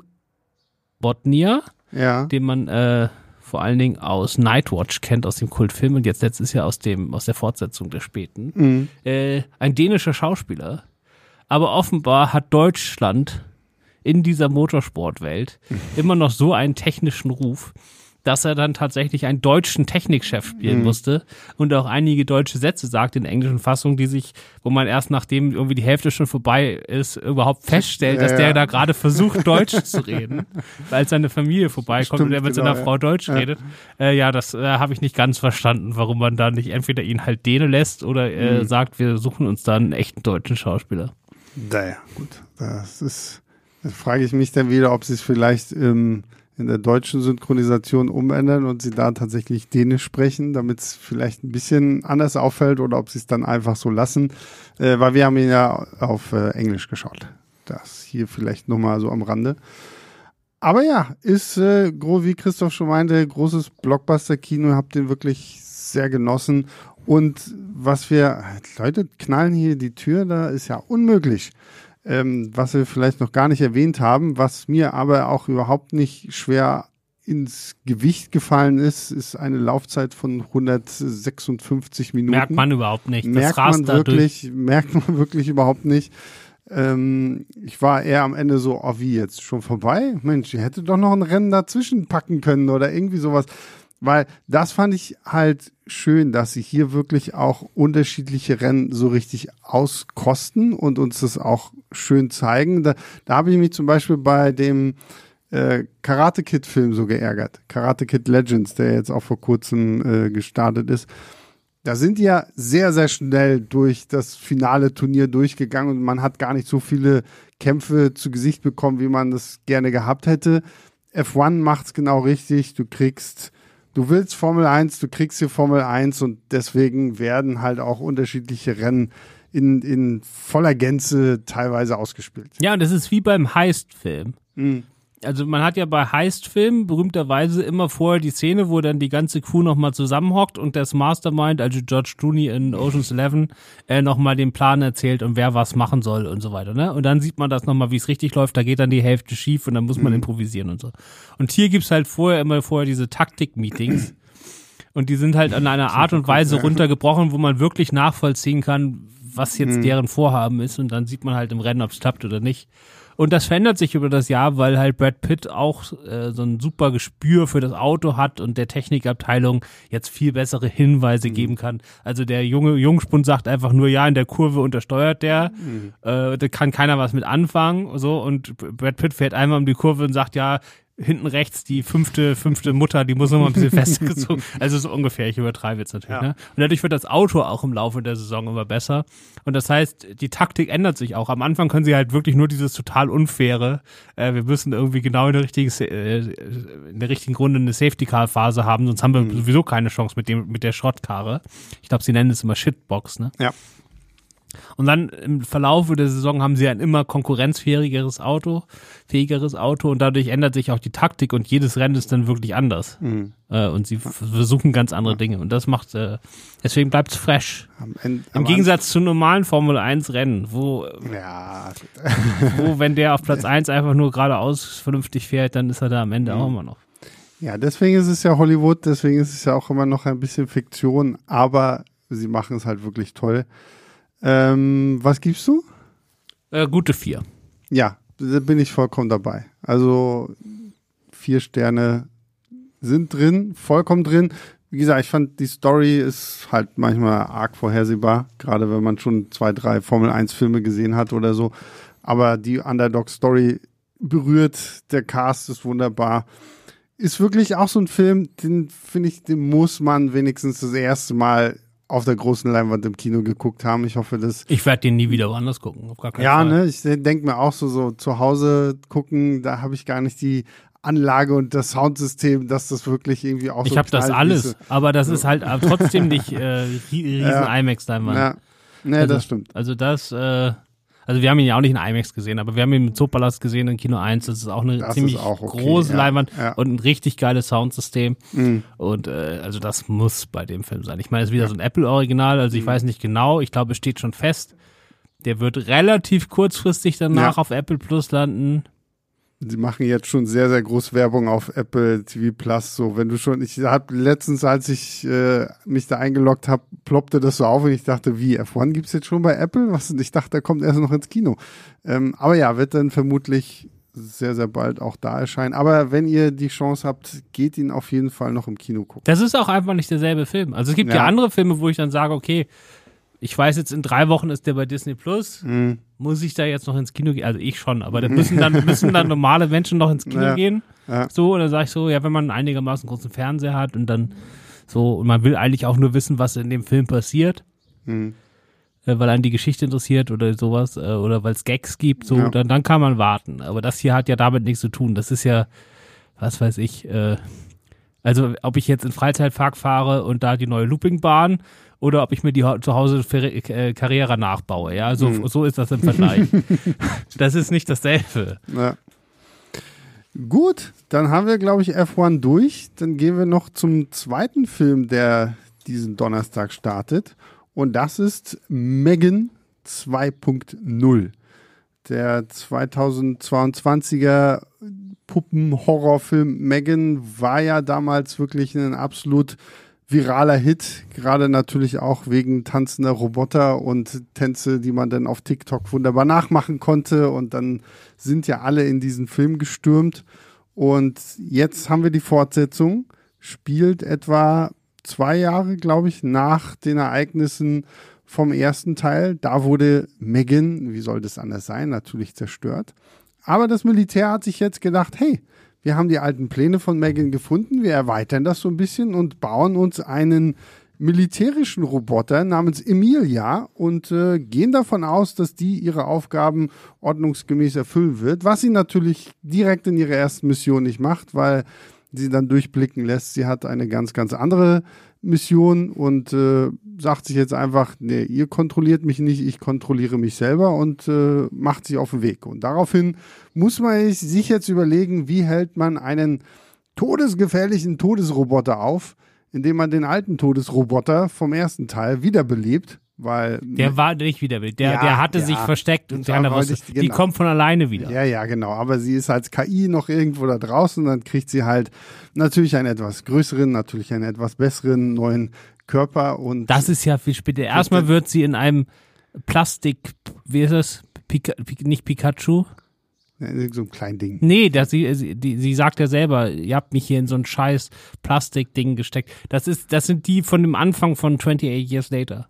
Bodnia, Ja. den man äh, vor allen Dingen aus Nightwatch kennt, aus dem Kultfilm, und jetzt letztes Jahr aus dem aus der Fortsetzung der späten, Mhm. äh, ein dänischer Schauspieler. Aber offenbar hat Deutschland in dieser Motorsportwelt immer noch so einen technischen Ruf, dass er dann tatsächlich einen deutschen Technikchef spielen Mhm. musste und auch einige deutsche Sätze sagt in der englischen Fassung, die sich, wo man erst nachdem irgendwie die Hälfte schon vorbei ist, überhaupt feststellt, dass Ja, der ja. da gerade versucht, Deutsch zu reden, weil seine Familie vorbeikommt Stimmt, und er mit genau, seiner ja. Frau Deutsch Ja. redet. Äh, ja, das äh, habe ich nicht ganz verstanden, warum man da nicht entweder ihn halt Däne lässt oder äh, Mhm. sagt, wir suchen uns da einen echten deutschen Schauspieler. Naja, gut. Das ist, da frage ich mich dann wieder, ob sie es vielleicht ähm, in der deutschen Synchronisation umändern und sie da tatsächlich Dänisch sprechen, damit es vielleicht ein bisschen anders auffällt, oder ob sie es dann einfach so lassen, äh, weil wir haben ihn ja auf äh, Englisch geschaut. Das hier vielleicht nochmal so am Rande. Aber ja, ist, äh, wie Christoph schon meinte, großes Blockbuster-Kino, habt den wirklich sehr genossen. Und was wir, Leute knallen hier die Tür, da ist ja unmöglich. Ähm, was wir vielleicht noch gar nicht erwähnt haben, was mir aber auch überhaupt nicht schwer ins Gewicht gefallen ist, ist eine Laufzeit von hundertsechsundfünfzig Minuten. Merkt man überhaupt nicht. Das merkt rast man da wirklich, durch. merkt man wirklich überhaupt nicht. Ähm, ich war eher am Ende so, oh wie jetzt, schon vorbei? Mensch, ihr hättet doch noch ein Rennen dazwischen packen können oder irgendwie sowas. Weil das fand ich halt schön, dass sie hier wirklich auch unterschiedliche Rennen so richtig auskosten und uns das auch schön zeigen. Da, da habe ich mich zum Beispiel bei dem äh, Karate Kid Film so geärgert. Karate Kid Legends, der jetzt auch vor kurzem äh, gestartet ist. Da sind die ja sehr, sehr schnell durch das finale Turnier durchgegangen und man hat gar nicht so viele Kämpfe zu Gesicht bekommen, wie man das gerne gehabt hätte. F eins macht's genau richtig. Du kriegst Du willst Formel eins, du kriegst hier Formel eins und deswegen werden halt auch unterschiedliche Rennen in, in voller Gänze teilweise ausgespielt. Ja, und das ist wie beim Heist-Film. Mhm. Also man hat ja bei Heist-Filmen berühmterweise immer vorher die Szene, wo dann die ganze Crew nochmal zusammenhockt und das Mastermind, also George Clooney in Ocean's Eleven, äh, nochmal den Plan erzählt und wer was machen soll und so weiter. Ne? Und dann sieht man das nochmal, wie es richtig läuft, da geht dann die Hälfte schief und dann muss man mhm. improvisieren und so. Und hier gibt's halt vorher immer vorher diese Taktik-Meetings und die sind halt an einer Art und Weise runtergebrochen, wo man wirklich nachvollziehen kann, was jetzt mhm. deren Vorhaben ist und dann sieht man halt im Rennen, ob es klappt oder nicht. Und das verändert sich über das Jahr, weil halt Brad Pitt auch äh, so ein super Gespür für das Auto hat und der Technikabteilung jetzt viel bessere Hinweise mhm. geben kann. Also der junge Jungspund sagt einfach nur, ja, in der Kurve untersteuert der, mhm. äh, da kann keiner was mit anfangen, so, und Brad Pitt fährt einmal um die Kurve und sagt, ja, hinten rechts die fünfte, fünfte Mutter, die muss noch mal ein bisschen fester gezogen. Also so ungefähr, ich übertreibe jetzt natürlich. Ja. Ne? Und dadurch wird das Auto auch im Laufe der Saison immer besser. Und das heißt, die Taktik ändert sich auch. Am Anfang können sie halt wirklich nur dieses total unfaire, äh, wir müssen irgendwie genau in der richtigen, äh, in der richtigen Runde eine Safety-Car-Phase haben, sonst haben wir mhm. sowieso keine Chance mit dem, mit der Schrottkarre. Ich glaube, sie nennen es immer Shitbox, ne? Ja. Und dann im Verlauf der Saison haben sie ein immer konkurrenzfähigeres Auto, fähigeres Auto und dadurch ändert sich auch die Taktik und jedes Rennen ist dann wirklich anders. Mhm. Äh, und sie f- versuchen ganz andere Dinge und das macht, äh, deswegen bleibt es fresh. Am Ende, Im am Gegensatz zu normalen Formel eins Rennen, wo, ja. wo wenn der auf Platz eins einfach nur geradeaus vernünftig fährt, dann ist er da am Ende mhm. auch immer noch. Ja, deswegen ist es ja Hollywood, deswegen ist es ja auch immer noch ein bisschen Fiktion, aber sie machen es halt wirklich toll. Ähm, was gibst du? Äh, gute vier. Ja, da bin ich vollkommen dabei. Also vier Sterne sind drin, vollkommen drin. Wie gesagt, ich fand, die Story ist halt manchmal arg vorhersehbar, gerade wenn man schon zwei, drei Formel eins Filme gesehen hat oder so. Aber die Underdog-Story berührt, der Cast ist wunderbar. Ist wirklich auch so ein Film, den finde ich, den muss man wenigstens das erste Mal auf der großen Leinwand im Kino geguckt haben. Ich hoffe, dass... Ich werde den nie wieder woanders gucken, auf gar keinen ja, Fall. Ja, ne, ich denke mir auch so, so zu Hause gucken, da habe ich gar nicht die Anlage und das Soundsystem, dass das wirklich irgendwie auch ich so habe das alles, aber das so. ist halt trotzdem nicht äh, riesen ja. IMAX-Leinwand. Ja, nee, also, das stimmt. Also das... Äh, Also wir haben ihn ja auch nicht in IMAX gesehen, aber wir haben ihn im Zoopalast gesehen in Kino eins. Das ist auch eine das ziemlich auch okay, große ja, Leinwand ja. und ein richtig geiles Soundsystem. Mhm. Und äh, also das muss bei dem Film sein. Ich meine, es ist wieder ja. so ein Apple-Original, also ich mhm. weiß nicht genau. Ich glaube, es steht schon fest. Der wird relativ kurzfristig danach ja. auf Apple Plus landen. Sie machen jetzt schon sehr, sehr groß Werbung auf Apple T V Plus. So, wenn du schon, ich habe letztens, als ich äh, mich da eingeloggt habe, ploppte das so auf und ich dachte, wie, F eins gibt's jetzt schon bei Apple? Was? Ich dachte, der kommt erst noch ins Kino. Ähm, aber ja, wird dann vermutlich sehr, sehr bald auch da erscheinen. Aber wenn ihr die Chance habt, geht ihn auf jeden Fall noch im Kino gucken. Das ist auch einfach nicht derselbe Film. Also es gibt ja, ja andere Filme, wo ich dann sage, okay, ich weiß jetzt, in drei Wochen ist der bei Disney Plus. Mhm. Muss ich da jetzt noch ins Kino gehen? Also ich schon, aber da müssen dann, müssen dann normale Menschen noch ins Kino ja. gehen. Ja. So, und dann sage ich so, ja, wenn man einen einigermaßen großen Fernseher hat und dann so, und man will eigentlich auch nur wissen, was in dem Film passiert, mhm. äh, weil einen die Geschichte interessiert oder sowas, äh, oder weil es Gags gibt, so, ja. dann, dann kann man warten. Aber das hier hat ja damit nichts zu tun. Das ist ja, was weiß ich, äh, Also ob ich jetzt in Freizeitpark fahre und da die neue Loopingbahn oder ob ich mir die zu Hause äh, Carrera nachbaue. Ja, so, hm. so ist das im Vergleich. Das ist nicht dasselbe. Ja. Gut, dann haben wir, glaube ich, F eins durch. Dann gehen wir noch zum zweiten Film, der diesen Donnerstag startet. Und das ist Megan zwei Punkt null. Der zweitausendzweiundzwanziger Puppen-Horrorfilm Megan war ja damals wirklich ein absolut viraler Hit. Gerade natürlich auch wegen tanzender Roboter und Tänze, die man dann auf TikTok wunderbar nachmachen konnte. Und dann sind ja alle in diesen Film gestürmt. Und jetzt haben wir die Fortsetzung. Spielt etwa zwei Jahre, glaube ich, nach den Ereignissen vom ersten Teil. Da wurde Megan, wie soll das anders sein, natürlich zerstört. Aber das Militär hat sich jetzt gedacht, hey, wir haben die alten Pläne von Megan gefunden, wir erweitern das so ein bisschen und bauen uns einen militärischen Roboter namens Emilia und äh, gehen davon aus, dass die ihre Aufgaben ordnungsgemäß erfüllen wird, was sie natürlich direkt in ihrer ersten Mission nicht macht, weil sie dann durchblicken lässt, sie hat eine ganz, ganz andere Mission und äh, sagt sich jetzt einfach, nee, ihr kontrolliert mich nicht, ich kontrolliere mich selber und äh, macht sich auf den Weg. Und daraufhin muss man sich jetzt überlegen, wie hält man einen todesgefährlichen Todesroboter auf, indem man den alten Todesroboter vom ersten Teil wiederbelebt. Weil der war nicht wiederbelebt, der, ja, der hatte ja, sich versteckt und der was, ich, genau. Die kommt von alleine wieder. Ja, ja, genau, aber sie ist als K I noch irgendwo da draußen, dann kriegt sie halt natürlich einen etwas größeren, natürlich einen etwas besseren neuen Körper. Und das ist ja viel später. Erstmal wird sie in einem Plastik, wie ist das, Pika, nicht Pikachu? Ja, so ein kleines Ding. Nee, das, sie, sie, die, sie sagt ja selber, ihr habt mich hier in so ein scheiß Plastikding gesteckt. Das ist, das sind die von dem Anfang von twenty-eight Years Later.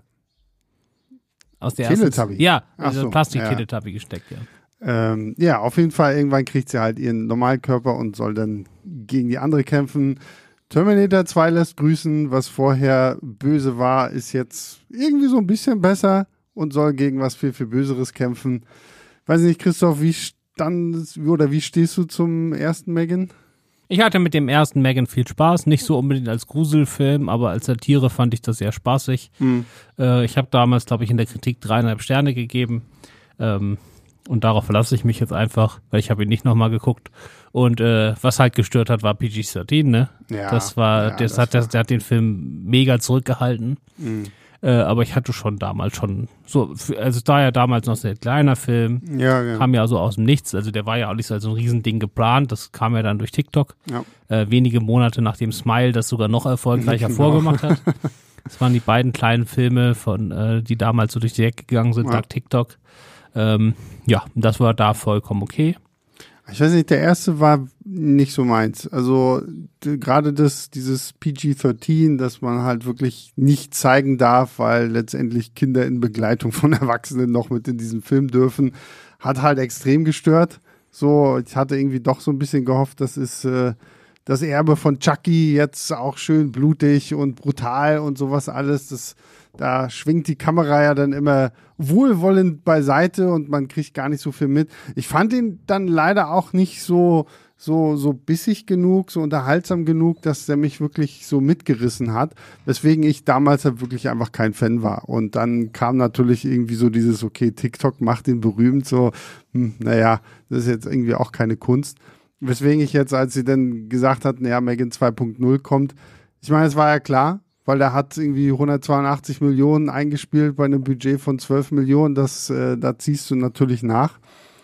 Aus der Teletubby. Ja, also so, Plastik-Teletubby ja. gesteckt, ja. Ähm, ja, auf jeden Fall, irgendwann kriegt sie halt ihren Normalkörper und soll dann gegen die andere kämpfen. Terminator zwei lässt grüßen, was vorher böse war, ist jetzt irgendwie so ein bisschen besser und soll gegen was viel, viel Böseres kämpfen. Weiß nicht, Christoph, wie stand oder wie stehst du zum ersten Megan? Ich hatte mit dem ersten Megan viel Spaß, nicht so unbedingt als Gruselfilm, aber als Satire fand ich das sehr spaßig. Mhm. Äh, ich habe damals, glaube ich, in der Kritik dreieinhalb Sterne gegeben ähm, und darauf verlasse ich mich jetzt einfach, weil ich habe ihn nicht nochmal geguckt. Und äh, was halt gestört hat, war P G dreizehn, ne? Ja, das war, ja, das, das hat, war. Das, der hat den Film mega zurückgehalten. Mhm. Äh, aber ich hatte schon damals schon so, also da ja damals noch sehr kleiner Film, ja, ja. kam ja so aus dem Nichts, also der war ja auch nicht so als ein Riesending geplant, das kam ja dann durch TikTok, ja. äh, wenige Monate nachdem Smile das sogar noch erfolgreicher genau. vorgemacht hat. Das waren die beiden kleinen Filme, von äh, die damals so durch die Decke gegangen sind, ja. dank TikTok. Ähm, ja, das war da vollkommen okay. Ich weiß nicht, der erste war nicht so meins. Also d- gerade das, dieses P G dreizehn, dass man halt wirklich nicht zeigen darf, weil letztendlich Kinder in Begleitung von Erwachsenen noch mit in diesen Film dürfen, hat halt extrem gestört. So, ich hatte irgendwie doch so ein bisschen gehofft, das ist äh, das Erbe von Chucky jetzt auch schön blutig und brutal und sowas alles. Das, da schwingt die Kamera ja dann immer wohlwollend beiseite und man kriegt gar nicht so viel mit. Ich fand ihn dann leider auch nicht so, so, so bissig genug, so unterhaltsam genug, dass der mich wirklich so mitgerissen hat, weswegen ich damals halt wirklich einfach kein Fan war. Und dann kam natürlich irgendwie so dieses, okay, TikTok macht ihn berühmt, so, hm, naja, das ist jetzt irgendwie auch keine Kunst. Weswegen ich jetzt, als sie dann gesagt hat, naja, Megan zwei Punkt null kommt, ich meine, es war ja klar, weil der hat irgendwie hundertzweiundachtzig Millionen eingespielt bei einem Budget von zwölf Millionen, das, äh, da ziehst du natürlich nach.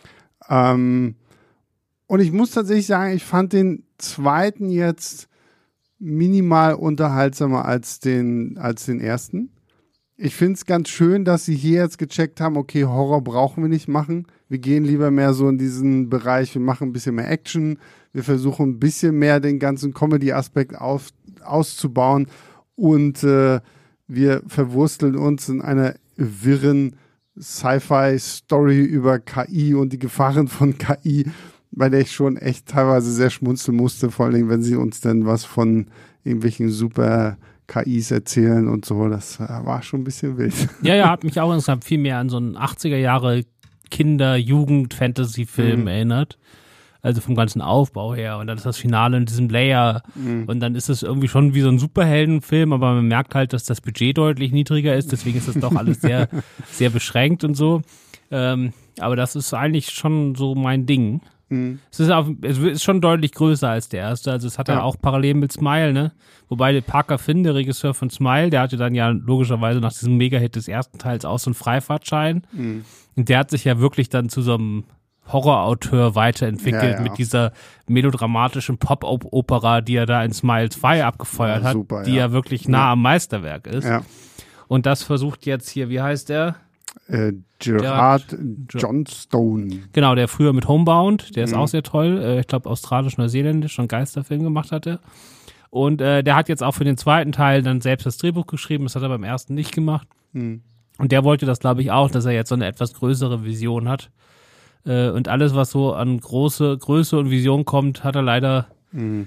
Ähm, und ich muss tatsächlich sagen, ich fand den zweiten jetzt minimal unterhaltsamer als den, als den ersten. Ich finde es ganz schön, dass sie hier jetzt gecheckt haben, okay, Horror brauchen wir nicht machen. Wir gehen lieber mehr so in diesen Bereich, wir machen ein bisschen mehr Action, wir versuchen ein bisschen mehr den ganzen Comedy-Aspekt auf, auszubauen und äh, wir verwursteln uns in einer wirren Sci-Fi-Story über K I und die Gefahren von K I, bei der ich schon echt teilweise sehr schmunzeln musste, vor allem wenn sie uns dann was von irgendwelchen super K Is erzählen und so, das war schon ein bisschen wild. Ja, ja, hat mich auch insgesamt viel mehr an so einen achtziger Jahre Kinder-Jugend-Fantasy-Film mhm. erinnert. Also vom ganzen Aufbau her. Und dann ist das Finale in diesem Layer. Mhm. Und dann ist es irgendwie schon wie so ein Superheldenfilm, aber man merkt halt, dass das Budget deutlich niedriger ist. Deswegen ist das doch alles sehr, sehr beschränkt und so. Ähm, aber das ist eigentlich schon so mein Ding. Mhm. Es ist, auch, es ist schon deutlich größer als der erste. Also es hat ja, Ja. auch parallel mit Smile, ne? Wobei der Parker Finn, der Regisseur von Smile, der hatte dann ja logischerweise nach diesem Mega-Hit des ersten Teils auch so einen Freifahrtschein. Mhm. Und der hat sich ja wirklich dann zu so einem Horrorauteur weiterentwickelt Ja, ja. mit dieser melodramatischen Pop-Opera, die er da in Smile zwei abgefeuert Ja, hat, super, die ja. ja wirklich nah Ja. am Meisterwerk ist. Ja. Und das versucht jetzt hier, wie heißt der? Äh, Gerard Johnstone. Genau, der früher mit Homebound, der ist Mhm. auch sehr toll. Äh, ich glaube, australisch-neuseeländisch, schon Geisterfilm gemacht hatte. Und äh, der hat jetzt auch für den zweiten Teil dann selbst das Drehbuch geschrieben. Das hat er beim ersten nicht gemacht. Mhm. Und der wollte das, glaube ich, auch, dass er jetzt so eine etwas größere Vision hat. Äh, und alles, was so an große Größe und Vision kommt, hat er leider Mhm.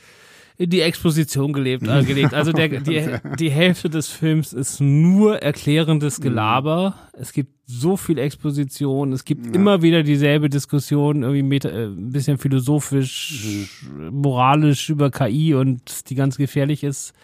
in die Exposition gelebt, äh, gelegt. Also der, die, die Hälfte des Films ist nur erklärendes Gelaber. Es gibt so viel Exposition. Es gibt Ja. immer wieder dieselbe Diskussion, irgendwie meta, äh, ein bisschen philosophisch, moralisch über K I und die ganz gefährlich ist.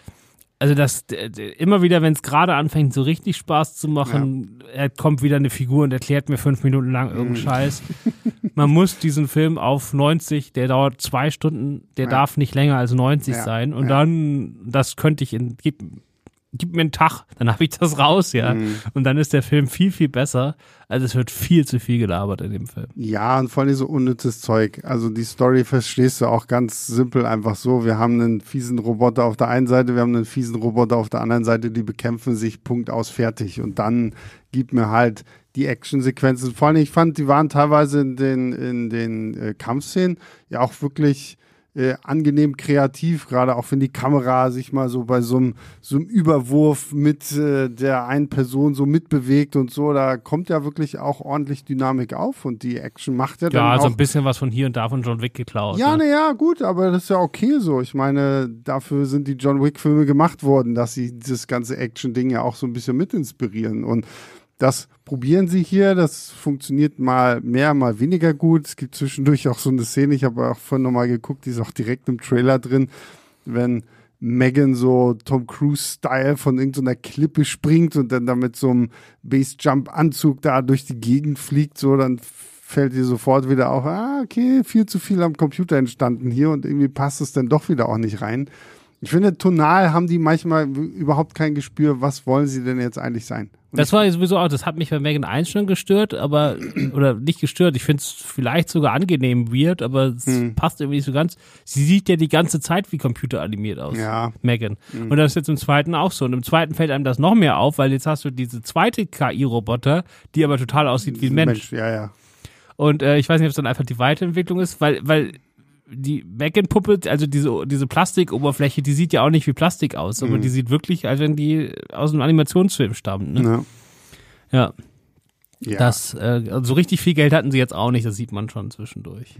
Also das d- d- immer wieder, wenn es gerade anfängt, so richtig Spaß zu machen, er kommt wieder eine Figur und erklärt mir fünf Minuten lang irgendeinen Scheiß. Man muss diesen Film auf neunzig, der dauert zwei Stunden, der Ja. darf nicht länger als neunzig Ja. sein. Und Ja. dann, das könnte ich in, gib, gib mir einen Tag, dann habe ich das raus, ja. Mhm. Und dann ist der Film viel, viel besser. Also es wird viel zu viel gelabert in dem Film. Ja, und vor allem so unnützes Zeug. Also die Story verstehst du auch ganz simpel einfach so. Wir haben einen fiesen Roboter auf der einen Seite, wir haben einen fiesen Roboter auf der anderen Seite, die bekämpfen sich, Punkt aus, fertig. Und dann gibt mir halt die Actionsequenzen. Vor allem, ich fand, die waren teilweise in den, in den äh, Kampfszenen ja auch wirklich äh, angenehm kreativ, gerade auch wenn die Kamera sich mal so bei so einem so einem Überwurf mit äh, der einen Person so mitbewegt und so, da kommt ja wirklich auch ordentlich Dynamik auf und die Action macht ja dann Ja, auch... so ein bisschen was von hier und da von John Wick geklaut. Ja, ne? na ja, gut, aber das ist ja okay so. Ich meine, dafür sind die John Wick-Filme gemacht worden, dass sie dieses ganze Action-Ding ja auch so ein bisschen mit inspirieren. Und das probieren sie hier. Das funktioniert mal mehr, mal weniger gut. Es gibt zwischendurch auch so eine Szene, ich habe auch vorhin nochmal geguckt, die ist auch direkt im Trailer drin, wenn Megan so Tom Cruise-Style von irgendeiner Klippe springt und dann da mit so einem Base-Jump-Anzug da durch die Gegend fliegt, so, dann fällt dir sofort wieder auf, ah, okay, viel zu viel am Computer entstanden hier und irgendwie passt es dann doch wieder auch nicht rein. Ich finde, tonal haben die manchmal w- überhaupt kein Gespür, was wollen sie denn jetzt eigentlich sein. Und Das war sowieso auch, das hat mich bei Megan eins schon gestört, aber, oder nicht gestört, ich finde es vielleicht sogar angenehm weird, aber es Hm. passt irgendwie nicht so ganz. Sie sieht ja die ganze Zeit wie computeranimiert aus, Ja. Megan. Und das ist jetzt im zweiten auch so. Und im zweiten fällt einem das noch mehr auf, weil jetzt hast du diese zweite K I-Roboter, die aber total aussieht wie ein Mensch. Ja, ja. Und äh, ich weiß nicht, ob es dann einfach die Weiterentwicklung ist, weil, weil die Megan-Puppe, also diese, diese Plastikoberfläche, die sieht ja auch nicht wie Plastik aus, aber Mhm. die sieht wirklich, als wenn die aus einem Animationsfilm stammt. Ne? Ja. Ja. Ja. Das, äh, also so richtig viel Geld hatten sie jetzt auch nicht, das sieht man schon zwischendurch.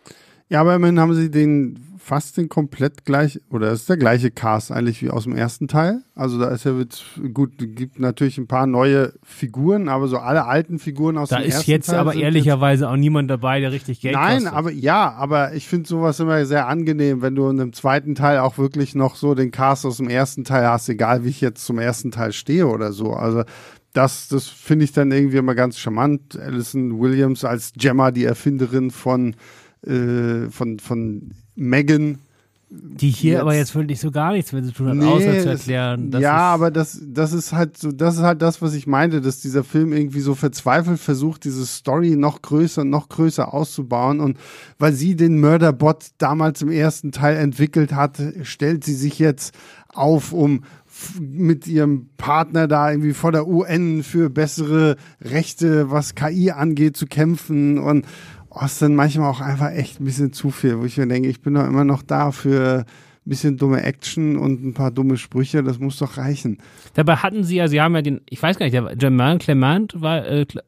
Ja, aber immerhin haben sie den fast den komplett gleich, oder es ist der gleiche Cast eigentlich wie aus dem ersten Teil. Also da ist ja jetzt, gut, gibt natürlich ein paar neue Figuren, aber so alle alten Figuren aus Da dem ist ersten jetzt Teil aber sind ehrlicherweise auch niemand dabei, der richtig Geld Nein, kostet. aber ja, aber ich finde sowas immer sehr angenehm, wenn du in einem zweiten Teil auch wirklich noch so den Cast aus dem ersten Teil hast, egal wie ich jetzt zum ersten Teil stehe oder so. Also das, das finde ich dann irgendwie immer ganz charmant. Alison Williams als Gemma, die Erfinderin von, äh, von, von Megan. Die hier jetzt- aber jetzt wirklich so gar nichts mehr zu tun hat, Nee, außer zu das- erklären. Das ja, ist, aber das, das ist halt so, das ist halt das, was ich meinte, dass dieser Film irgendwie so verzweifelt versucht, diese Story noch größer, noch größer auszubauen. Und weil sie den Murderbot damals im ersten Teil entwickelt hat, stellt sie sich jetzt auf, um f- mit ihrem Partner da irgendwie vor der U N für bessere Rechte, was K I angeht, zu kämpfen. Und oh, ist dann manchmal auch einfach echt ein bisschen zu viel, wo ich mir denke, ich bin doch immer noch da für ein bisschen dumme Action und ein paar dumme Sprüche, das muss doch reichen. Dabei hatten sie ja, sie haben ja den, ich weiß gar nicht, der Jermaine Clement war, äh, Cle-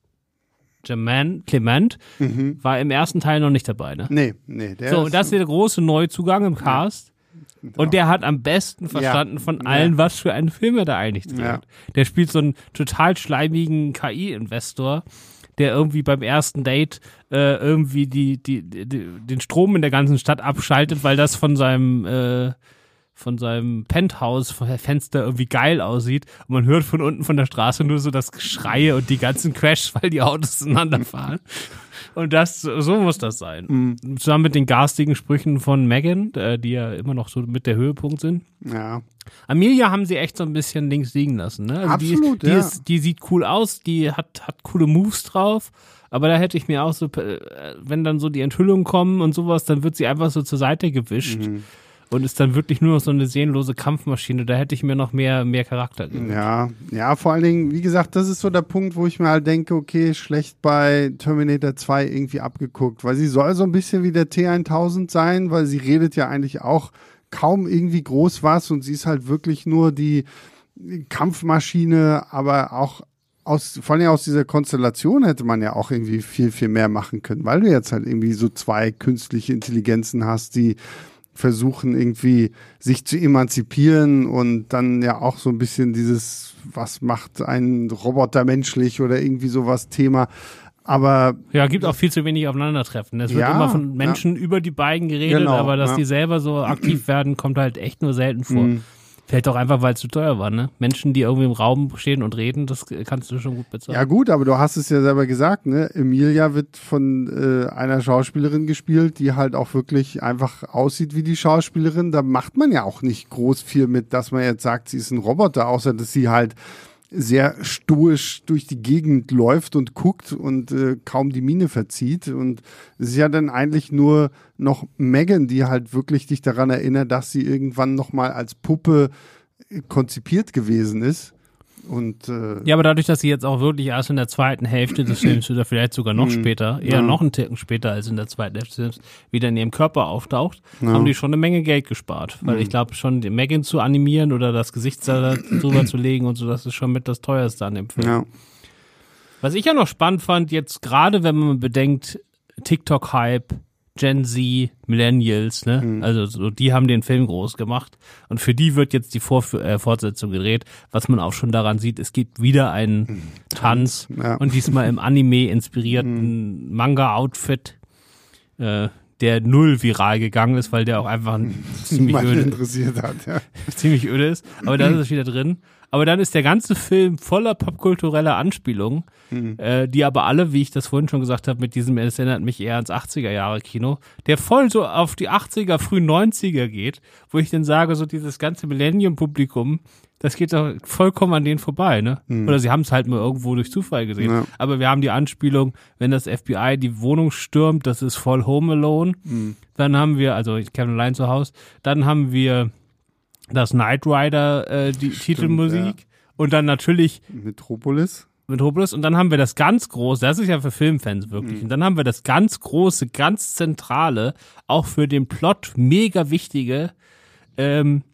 Jermaine Clement Mhm. war im ersten Teil noch nicht dabei, ne? Nee, nee, der So, ist, und das ist der große Neuzugang im Cast. Und der hat am besten verstanden von Ja. allen, was für einen Film er da eigentlich dreht. Ja. Der spielt so einen total schleimigen K I-Investor, der irgendwie beim ersten Date äh, irgendwie die, die, die, den Strom in der ganzen Stadt abschaltet, weil das von seinem äh, von seinem Penthouse-Fenster irgendwie geil aussieht und man hört von unten von der Straße nur so das Geschreie und die ganzen Crashs, weil die Autos zueinander fahren. Und das, so muss das sein. Mhm. Zusammen mit den garstigen Sprüchen von Megan, die ja immer noch so mit der Höhepunkt sind. Ja. Amelia haben sie echt so ein bisschen links liegen lassen, ne? Also Absolut, die, die, ja. ist, die sieht cool aus, die hat, hat coole Moves drauf, aber da hätte ich mir auch so, wenn dann so die Enthüllungen kommen und sowas, dann wird sie einfach so zur Seite gewischt. Mhm. Und ist dann wirklich nur noch so eine seelenlose Kampfmaschine. Da hätte ich mir noch mehr, mehr Charakter gewünscht. Ja, ja, vor allen Dingen, wie gesagt, das ist so der Punkt, wo ich mir halt denke, okay, schlecht bei Terminator zwei irgendwie abgeguckt, weil sie soll so ein bisschen wie der T tausend sein, weil sie redet ja eigentlich auch kaum irgendwie groß was und sie ist halt wirklich nur die Kampfmaschine, aber auch aus, vor allem aus dieser Konstellation hätte man ja auch irgendwie viel, viel mehr machen können, weil du jetzt halt irgendwie so zwei künstliche Intelligenzen hast, die versuchen irgendwie sich zu emanzipieren und dann ja auch so ein bisschen dieses, was macht ein Roboter menschlich oder irgendwie sowas Thema. Aber ja, gibt auch viel zu wenig Aufeinandertreffen. Es wird ja, immer von Menschen ja. über die beiden geredet, genau, aber dass ja. die selber so aktiv werden, kommt halt echt nur selten vor. Mhm. Vielleicht auch einfach, weil es zu teuer war, ne? Menschen, die irgendwie im Raum stehen und reden, das kannst du schon gut bezahlen. Ja gut, aber du hast es ja selber gesagt, ne? Emilia wird von äh, einer Schauspielerin gespielt, die halt auch wirklich einfach aussieht wie die Schauspielerin. Da macht man ja auch nicht groß viel mit, dass man jetzt sagt, sie ist ein Roboter, außer dass sie halt sehr stoisch durch die Gegend läuft und guckt und äh, kaum die Miene verzieht. Und es ist ja dann eigentlich nur noch Megan, die halt wirklich dich daran erinnert, dass sie irgendwann nochmal als Puppe konzipiert gewesen ist. Und, äh, ja, aber dadurch, dass sie jetzt auch wirklich erst in der zweiten Hälfte des Films oder vielleicht sogar noch später, eher ja. noch einen Ticken später als in der zweiten Hälfte des Films, wieder in ihrem Körper auftaucht, ja. haben die schon eine Menge Geld gespart. Weil mhm. ich glaube schon, die Megan zu animieren oder das Gesicht drüber zu legen und so, das ist schon mit das teuerste an dem Film. Ja. Was ich ja noch spannend fand, jetzt gerade wenn man bedenkt, TikTok-Hype, Gen Z, Millennials, ne? Mhm. Also so, die haben den Film groß gemacht und für die wird jetzt die Vorf- äh, Fortsetzung gedreht, was man auch schon daran sieht, es gibt wieder einen mhm. Tanz ja. und diesmal im Anime inspirierten mhm. Manga-Outfit, äh, der null viral gegangen ist, weil der auch einfach ziemlich öde, interessiert hat, ja. ziemlich öde ist, aber da ist es wieder drin. Aber dann ist der ganze Film voller popkultureller Anspielungen, mhm. äh, die aber alle, wie ich das vorhin schon gesagt habe, mit diesem, es erinnert mich eher ans achtziger-Jahre-Kino, der voll so auf die achtziger, frühen neunziger geht, wo ich dann sage, so dieses ganze Millennium-Publikum, das geht doch vollkommen an denen vorbei, ne? Mhm. Oder sie haben es halt mal irgendwo durch Zufall gesehen. Ja. Aber wir haben die Anspielung, wenn das F B I die Wohnung stürmt, das ist voll Home Alone. Mhm. Dann haben wir, also Kevin allein zu Hause, dann haben wir das Knight Rider, äh, die Stimmt, Titelmusik ja. und dann natürlich Metropolis. Metropolis und dann haben wir das ganz große, das ist ja für Filmfans wirklich, mhm. und dann haben wir das ganz große, ganz zentrale, auch für den Plot mega wichtige ähm,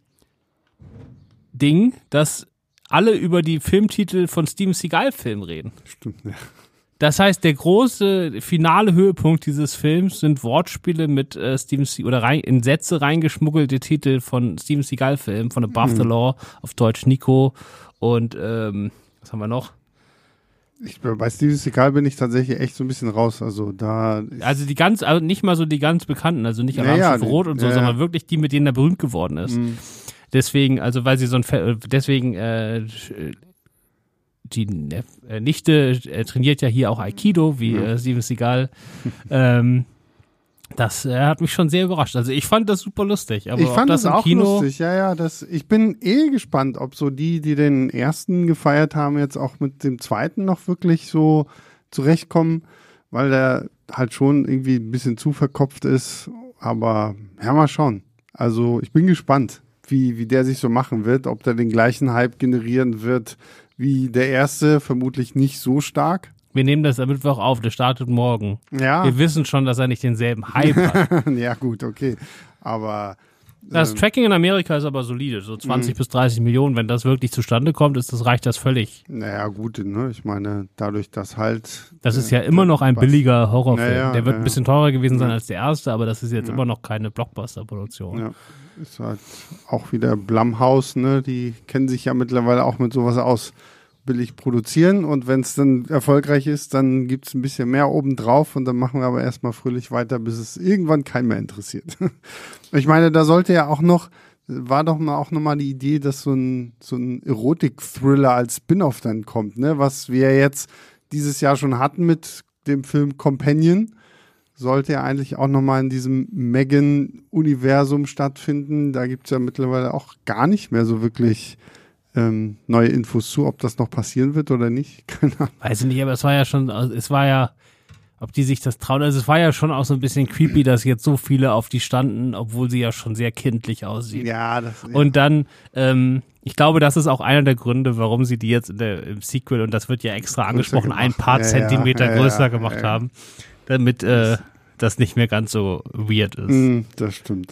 Ding, dass alle über die Filmtitel von Steven Seagal-Filmen reden. Stimmt, ja. Das heißt, der große finale Höhepunkt dieses Films sind Wortspiele mit äh, Steven Se- oder rein, in Sätze reingeschmuggelte Titel von Steven Seagal-Filmen, von Above mhm. the Law, auf Deutsch Nico und ähm, was haben wir noch? Ich, bei Steven Seagal bin ich tatsächlich echt so ein bisschen raus. Also da also die ganz, also nicht mal so die ganz bekannten, also nicht Alarm ja, ja, Rot und so, ja, sondern ja. wirklich die, mit denen er berühmt geworden ist. Mhm. Deswegen, also weil sie so ein, deswegen äh, die äh, Nichte äh, trainiert ja hier auch Aikido, wie ja. äh, Steven Seagal. ähm, das äh, hat mich schon sehr überrascht. Also ich fand das super lustig. Aber ich fand das, das auch Kino lustig, ja, ja. Das, ich bin eh gespannt, ob so die, die den ersten gefeiert haben, jetzt auch mit dem zweiten noch wirklich so zurechtkommen, weil der halt schon irgendwie ein bisschen zu verkopft ist. Aber ja, mal schauen. Also ich bin gespannt, wie, wie der sich so machen wird, ob der den gleichen Hype generieren wird wie der erste, vermutlich nicht so stark. Wir nehmen das am Mittwoch auf, der startet morgen. Ja. Wir wissen schon, dass er nicht denselben Hype hat. Ja gut, okay, aber das ähm, Tracking in Amerika ist aber solide, so zwanzig bis dreißig Millionen, wenn das wirklich zustande kommt, ist das, reicht das völlig. Naja gut, ne? Ich meine, dadurch, dass halt das ist ja äh, immer noch ein billiger Horrorfilm, naja, der wird naja. ein bisschen teurer gewesen sein ja. als der erste, aber das ist jetzt ja. immer noch keine Blockbuster-Produktion. Ja. Ist halt auch wieder Blumhouse, ne? Die kennen sich ja mittlerweile auch mit sowas aus. billig produzieren und wenn es dann erfolgreich ist, dann gibt es ein bisschen mehr obendrauf und dann machen wir aber erstmal fröhlich weiter, bis es irgendwann keinen mehr interessiert. Ich meine, da sollte ja auch noch, war doch mal auch nochmal die Idee, dass so ein, so ein Erotik-Thriller als Spin-off dann kommt, ne? Was wir jetzt dieses Jahr schon hatten mit dem Film Companion, sollte ja eigentlich auch nochmal in diesem Megan-Universum stattfinden. Da gibt es ja mittlerweile auch gar nicht mehr so wirklich ähm, neue Infos zu, ob das noch passieren wird oder nicht. Keine Ahnung. Weiß ich nicht, aber es war ja schon, also es war ja, ob die sich das trauen, also es war ja schon auch so ein bisschen creepy, dass jetzt so viele auf die standen, obwohl sie ja schon sehr kindlich aussieht. Ja, das ja. Und dann, ähm, ich glaube, das ist auch einer der Gründe, warum sie die jetzt in der, im Sequel, und das wird ja extra größer angesprochen, gemacht. Ein paar ja, Zentimeter ja, ja, größer ja, gemacht ja, ja. haben, damit äh, das nicht mehr ganz so weird ist. Mm, das stimmt.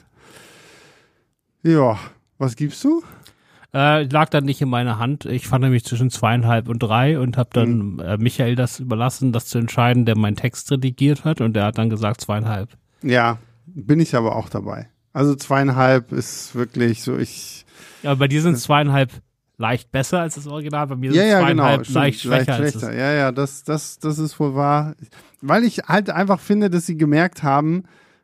Ja, was gibst du? Äh, lag dann nicht in meiner Hand. Ich fand nämlich zwischen zweieinhalb und drei und habe dann mhm. äh, Michael das überlassen, das zu entscheiden, der meinen Text redigiert hat, und der hat dann gesagt zweieinhalb. Ja, bin ich aber auch dabei. Also zweieinhalb ist wirklich so, ich... Ja, bei dir sind zweieinhalb leicht besser als das Original, bei mir sind ja, ja, zweieinhalb genau. leicht Stimmt, schwächer. Leicht schlechter. Als ja, ja, das, das, das ist wohl wahr. Weil ich halt einfach finde, dass sie gemerkt haben,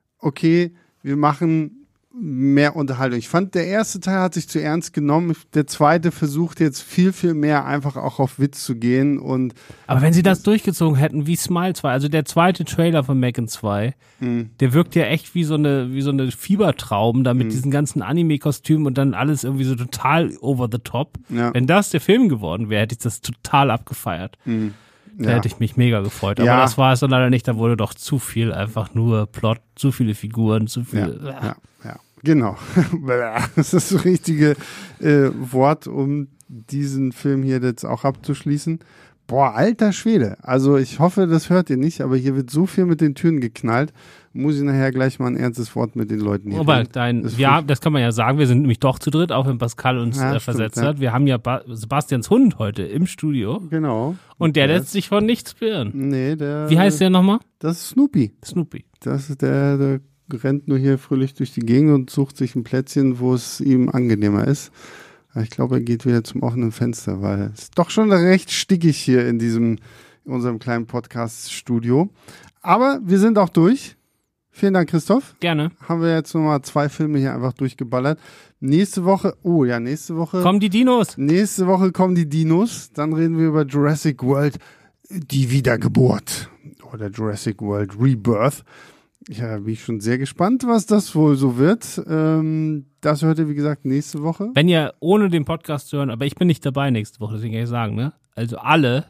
okay, wir machen mehr Unterhaltung. Ich fand, der erste Teil hat sich zu ernst genommen. Der zweite versucht jetzt viel, viel mehr einfach auch auf Witz zu gehen. Und aber wenn sie das durchgezogen hätten, wie Smile zwei, also der zweite Trailer von Megan zwei, mhm. der wirkt ja echt wie so eine, wie so eine Fiebertraum, da mit mhm. diesen ganzen Anime-Kostümen und dann alles irgendwie so total over the top. Ja. Wenn das der Film geworden wäre, hätte ich das total abgefeiert. Mhm. Da ja. hätte ich mich mega gefreut. Aber ja. das war es dann leider nicht. Da wurde doch zu viel, einfach nur Plot, zu viele Figuren, zu viele. Ja, ja, ja. Genau. Das ist das richtige äh, Wort, um diesen Film hier jetzt auch abzuschließen. Boah, alter Schwede. Also ich hoffe, das hört ihr nicht, aber hier wird so viel mit den Türen geknallt. Muss ich nachher gleich mal ein ernstes Wort mit den Leuten hier Aber dein, das ja, das kann man ja sagen, wir sind nämlich doch zu dritt, auch wenn Pascal uns ja, äh, versetzt stimmt, hat. Ja. Wir haben ja ba- Sebastians Hund heute im Studio. Genau. Und der, der lässt sich von nichts beirren. Nee, der... Wie heißt der nochmal? Das ist Snoopy. Snoopy. Das ist der, der rennt nur hier fröhlich durch die Gegend und sucht sich ein Plätzchen, wo es ihm angenehmer ist. Ich glaube, er geht wieder zum offenen Fenster, weil es ist doch schon recht stickig hier in diesem, in unserem kleinen Podcast-Studio. Aber wir sind auch durch. Vielen Dank, Christoph. Gerne. Haben wir jetzt nochmal zwei Filme hier einfach durchgeballert. Nächste Woche, oh ja, nächste Woche. Kommen die Dinos. Nächste Woche kommen die Dinos. Dann reden wir über Jurassic World, die Wiedergeburt. Oder Jurassic World Rebirth. Ja, bin ich schon sehr gespannt, was das wohl so wird. Ähm, das hört ihr, wie gesagt, nächste Woche. Wenn ihr ohne den Podcast zu hören, aber ich bin nicht dabei nächste Woche, deswegen kann ich sagen, ne? Also alle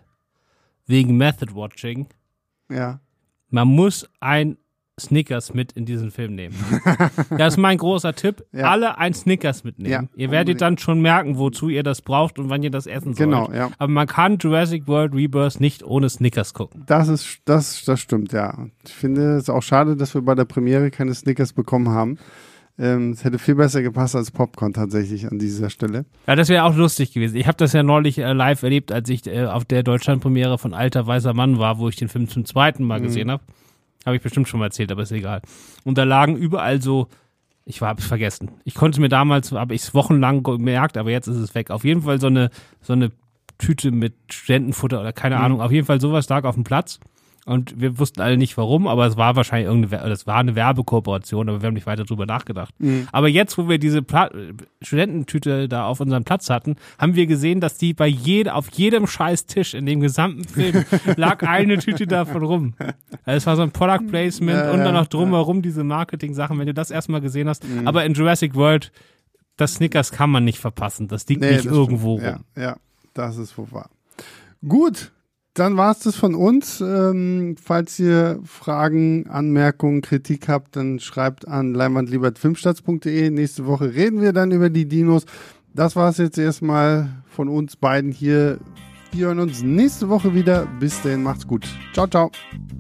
wegen Method Watching. Ja. Man muss ein Snickers mit in diesen Film nehmen. Das ist mein großer Tipp. Ja. Alle ein Snickers mitnehmen. Ja, ihr werdet unbedingt dann schon merken, wozu ihr das braucht und wann ihr das essen sollt. Genau, ja. Aber man kann Jurassic World Rebirth nicht ohne Snickers gucken. Das ist, das, das stimmt, ja. Ich finde es auch schade, dass wir bei der Premiere keine Snickers bekommen haben. Ähm, es hätte viel besser gepasst als Popcorn tatsächlich an dieser Stelle. Ja, das wäre auch lustig gewesen. Ich habe das ja neulich äh, live erlebt, als ich äh, auf der Deutschlandpremiere von Alter weißer Mann war, wo ich den Film zum zweiten Mal mhm. gesehen habe. Habe ich bestimmt schon mal erzählt, aber ist egal. Und da lagen überall so, ich habe es vergessen. Ich konnte mir damals, habe ich es wochenlang gemerkt, aber jetzt ist es weg. Auf jeden Fall so eine, so eine Tüte mit Studentenfutter oder keine mhm. Ahnung. Auf jeden Fall sowas lag auf dem Platz. Und wir wussten alle nicht warum, aber es war wahrscheinlich irgendeine, das war eine Werbekooperation, aber wir haben nicht weiter drüber nachgedacht. Mhm. Aber jetzt, wo wir diese Pla- Studententüte da auf unserem Platz hatten, haben wir gesehen, dass die bei jed- auf jedem scheiß Tisch in dem gesamten Film lag eine Tüte davon rum. Also es war so ein Product Placement ja, und dann noch drumherum ja. diese Marketing-Sachen, wenn du das erstmal gesehen hast. Mhm. Aber in Jurassic World, das Snickers kann man nicht verpassen. Das liegt nee, nicht das irgendwo stimmt. rum. Ja, ja, das ist wohl wahr. Gut. Dann war es das von uns. Ähm, falls ihr Fragen, Anmerkungen, Kritik habt, dann schreibt an leinwandliebe at filmstarts punkt de. Nächste Woche reden wir dann über die Dinos. Das war es jetzt erstmal von uns beiden hier. Wir hören uns nächste Woche wieder. Bis dahin, macht's gut. Ciao, ciao.